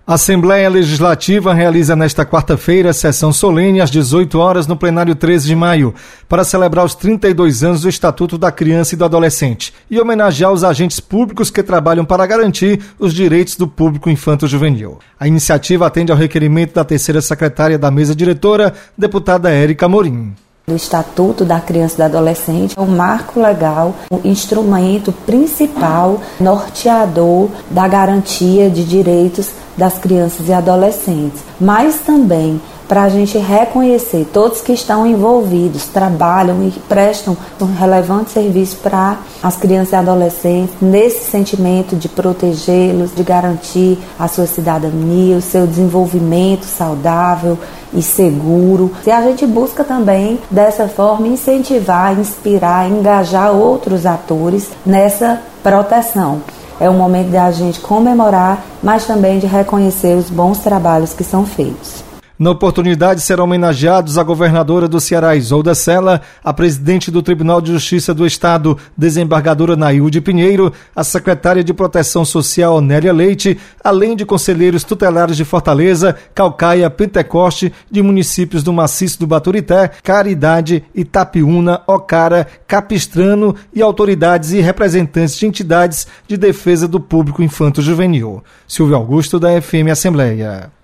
A Assembleia Legislativa realiza nesta quarta-feira sessão solene às 18 horas no plenário 13 de maio para celebrar os 32 anos do Estatuto da Criança e do Adolescente e homenagear os agentes públicos que trabalham para garantir os direitos do público infanto-juvenil. A iniciativa atende ao requerimento da terceira secretária da mesa diretora, deputada Érica Amorim. O Estatuto da Criança e do Adolescente é o marco legal, o instrumento principal, norteador da garantia de direitos das crianças e adolescentes, mas também para a gente reconhecer todos que estão envolvidos, trabalham e prestam um relevante serviço para as crianças e adolescentes, nesse sentimento de protegê-los, de garantir a sua cidadania, o seu desenvolvimento saudável e seguro. E a gente busca também, dessa forma, incentivar, inspirar, engajar outros atores nessa proteção. É um momento de a gente comemorar, mas também de reconhecer os bons trabalhos que são feitos. Na oportunidade, serão homenageados a governadora do Ceará, Isolda Sela, a presidente do Tribunal de Justiça do Estado, desembargadora Nailde Pinheiro, a secretária de Proteção Social, Nélia Leite, além de conselheiros tutelares de Fortaleza, Caucaia, Pentecoste, de municípios do Maciço do Baturité, Caridade, Itapiúna, Ocara, Capistrano e autoridades e representantes de entidades de defesa do público infanto-juvenil. Silvio Augusto, da FM Assembleia.